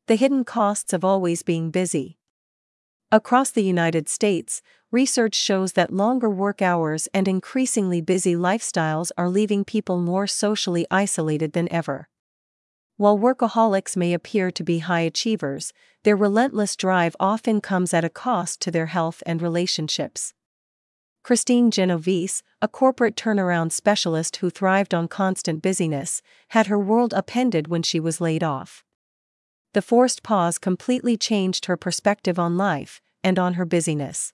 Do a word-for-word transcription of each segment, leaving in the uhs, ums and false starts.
The hidden costs of always being busy. Across the United States, research shows that longer work hours and increasingly busy lifestyles are leaving people more socially isolated than ever. While workaholics may appear to be high achievers, their relentless drive often comes at a cost to their health and relationships. Christine Genovese, a corporate turnaround specialist who thrived on constant busyness, had her world upended when she was laid off. The forced pause completely changed her perspective on life and on her busyness.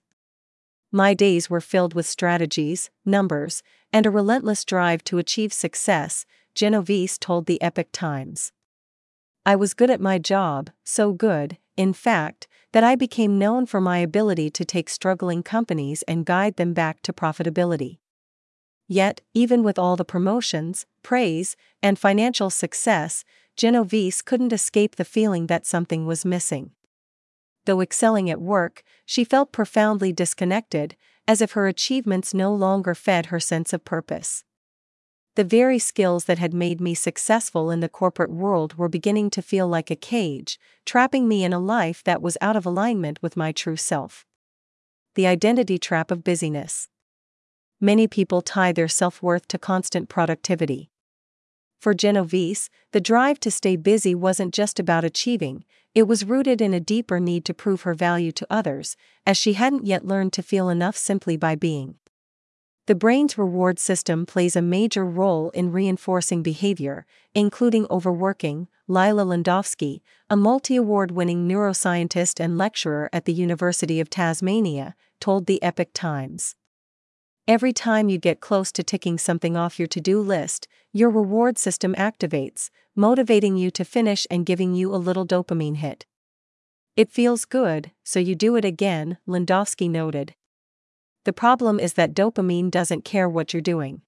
My days were filled with strategies, numbers, and a relentless drive to achieve success, Genovese told the Epoch Times. I was good at my job, so good, in fact, that I became known for my ability to take struggling companies and guide them back to profitability. Yet, even with all the promotions, praise, and financial success, Genovese couldn't escape the feeling that something was missing. Though excelling at work, she felt profoundly disconnected, as if her achievements no longer fed her sense of purpose. The very skills that had made me successful in the corporate world were beginning to feel like a cage, trapping me in a life that was out of alignment with my true self. The identity trap of busyness. Many people tie their self-worth to constant productivity. For Genovese, the drive to stay busy wasn't just about achieving, it was rooted in a deeper need to prove her value to others, as she hadn't yet learned to feel enough simply by being. The brain's reward system plays a major role in reinforcing behavior, including overworking, Lila Landowski, a multi-award-winning neuroscientist and lecturer at the University of Tasmania, told the Epoch Times. Every time you get close to ticking something off your to-do list, your reward system activates, motivating you to finish and giving you a little dopamine hit. It feels good, so you do it again, Landowski noted. The problem is that dopamine doesn't care what you're doing.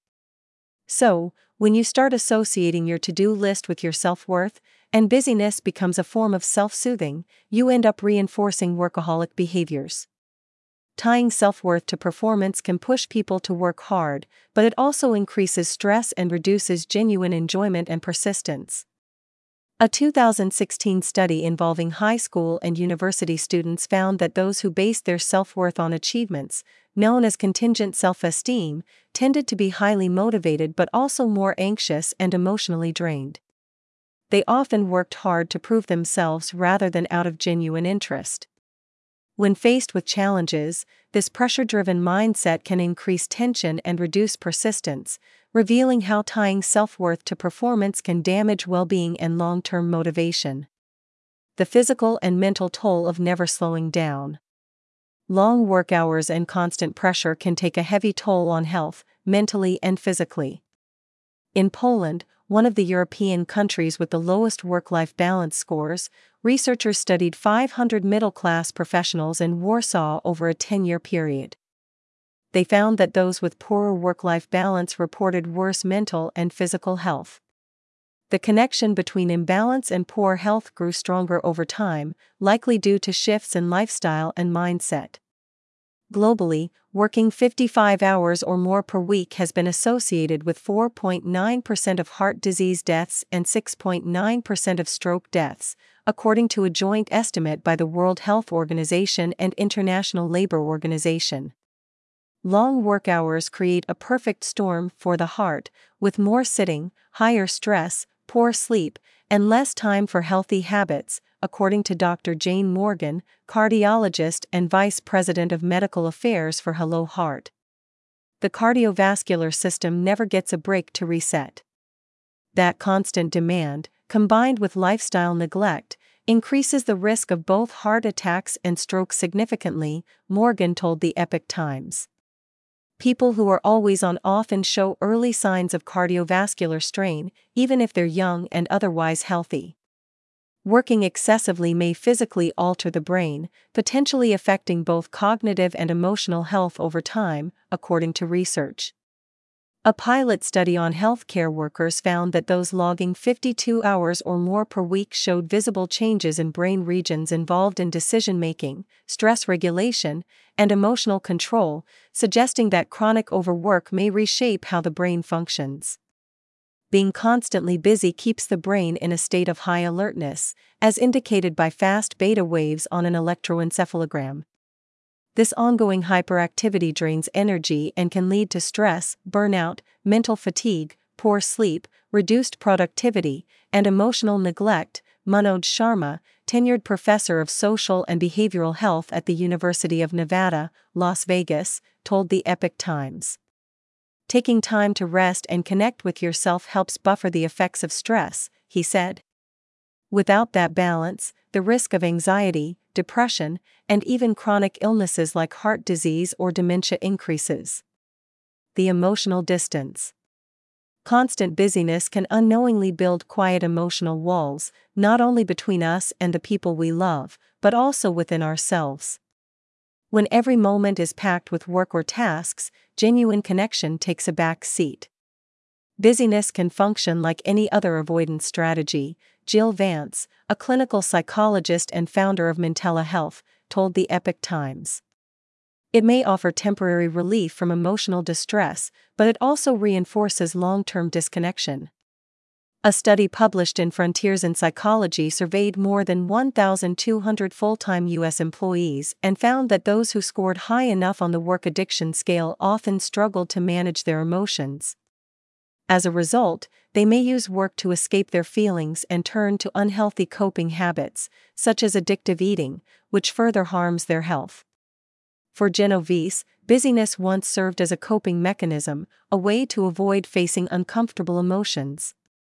So, when you start associating your to-do list with your self-worth, and busyness becomes a form of self-soothing, you end up reinforcing workaholic behaviors. Tying self-worth to performance can push people to work hard, but it also increases stress and reduces genuine enjoyment and persistence. A two thousand sixteen study involving high school and university students found that those who based their self-worth on achievements, known as contingent self-esteem, tended to be highly motivated but also more anxious and emotionally drained. They often worked hard to prove themselves rather than out of genuine interest. When faced with challenges, this pressure-driven mindset can increase tension and reduce persistence, revealing how tying self-worth to performance can damage well-being and long-term motivation. The physical and mental toll of never slowing down. Long work hours and constant pressure can take a heavy toll on health, mentally and physically. In Poland, one of the European countries with the lowest work-life balance scores, researchers studied five hundred middle-class professionals in Warsaw over a ten-year period. They found that those with poorer work-life balance reported worse mental and physical health. The connection between imbalance and poor health grew stronger over time, likely due to shifts in lifestyle and mindset. Globally, working fifty-five hours or more per week has been associated with four point nine percent of heart disease deaths and six point nine percent of stroke deaths, according to a joint estimate by the World Health Organization and International Labour Organization. Long work hours create a perfect storm for the heart, with more sitting, higher stress, poor sleep, and less time for healthy habits, according to Doctor Jane Morgan, cardiologist and Vice President of Medical Affairs for Hello Heart. The cardiovascular system never gets a break to reset. That constant demand, combined with lifestyle neglect, increases the risk of both heart attacks and stroke significantly, Morgan told the Epoch Times. People who are always on often show early signs of cardiovascular strain, even if they're young and otherwise healthy. Working excessively may physically alter the brain, potentially affecting both cognitive and emotional health over time, according to research. A pilot study on healthcare workers found that those logging fifty-two hours or more per week showed visible changes in brain regions involved in decision-making, stress regulation, and emotional control, suggesting that chronic overwork may reshape how the brain functions. being constantly busy keeps the brain in a state of high alertness, as indicated by fast beta waves on an electroencephalogram. This ongoing hyperactivity drains energy and can lead to stress, burnout, mental fatigue, poor sleep, reduced productivity, and emotional neglect, Manoj Sharma, tenured professor of social and behavioral health at the University of Nevada, Las Vegas, told the Epoch Times. Taking time to rest and connect with yourself helps buffer the effects of stress, he said. Without that balance, the risk of anxiety, depression, and even chronic illnesses like heart disease or dementia increases. The emotional distance. Constant busyness can unknowingly build quiet emotional walls, not only between us and the people we love, but also within ourselves. When every moment is packed with work or tasks, genuine connection takes a back seat. Busyness can function like any other avoidance strategy, Jill Vance, a clinical psychologist and founder of Mentella Health, told the Epoch Times. It may offer temporary relief from emotional distress, but it also reinforces long-term disconnection. A study published in Frontiers in Psychology surveyed more than one thousand two hundred full-time U S employees and found that those who scored high enough on the work addiction scale often struggled to manage their emotions. As a result, they may use work to escape their feelings and turn to unhealthy coping habits, such as addictive eating, which further harms their health. For Genovese, busyness once served as a coping mechanism, a way to avoid facing uncomfortable emotions.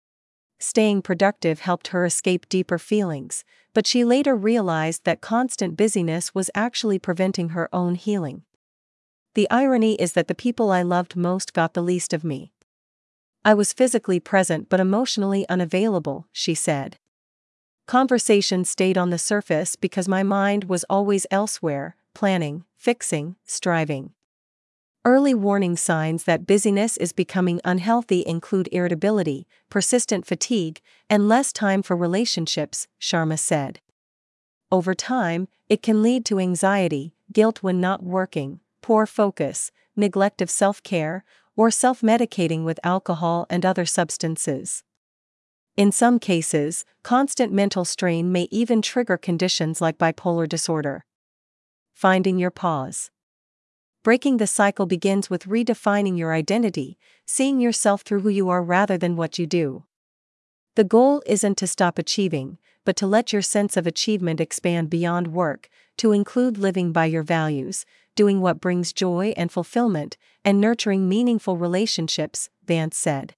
Staying productive helped her escape deeper feelings, but she later realized that constant busyness was actually preventing her own healing. The irony is that the people I loved most got the least of me. I was physically present but emotionally unavailable, she said. Conversations stayed on the surface because my mind was always elsewhere, planning, fixing, striving. Early warning signs that busyness is becoming unhealthy include irritability, persistent fatigue, and less time for relationships, Sharma said. Over time, it can lead to anxiety, guilt when not working, poor focus, neglect of self-care, or self-medicating with alcohol and other substances. In some cases, constant mental strain may even trigger conditions like bipolar disorder. Finding your pause. Breaking the cycle begins with redefining your identity, seeing yourself through who you are rather than what you do. The goal isn't to stop achieving, but to let your sense of achievement expand beyond work, to include living by your values, doing what brings joy and fulfillment, and nurturing meaningful relationships, Vance said.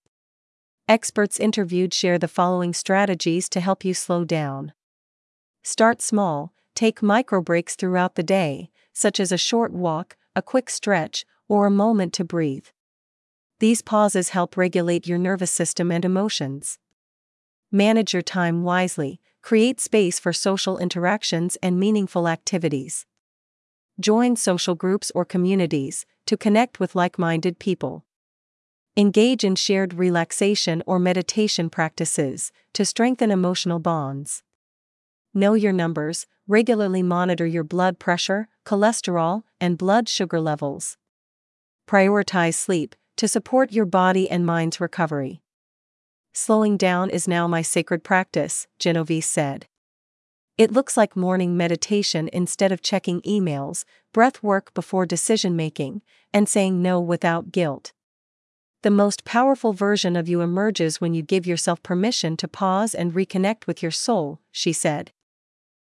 Experts interviewed share the following strategies to help you slow down. Start small, take micro breaks throughout the day, such as a short walk, a quick stretch, or a moment to breathe. These pauses help regulate your nervous system and emotions. Manage your time wisely, create space for social interactions and meaningful activities. Join social groups or communities to connect with like-minded people. Engage in shared relaxation or meditation practices to strengthen emotional bonds. Know your numbers, regularly monitor your blood pressure, cholesterol, and blood sugar levels. Prioritize sleep to support your body and mind's recovery. Slowing down is now my sacred practice, Genovese said. It looks like morning meditation instead of checking emails, breath work before decision-making, and saying no without guilt. The most powerful version of you emerges when you give yourself permission to pause and reconnect with your soul, she said.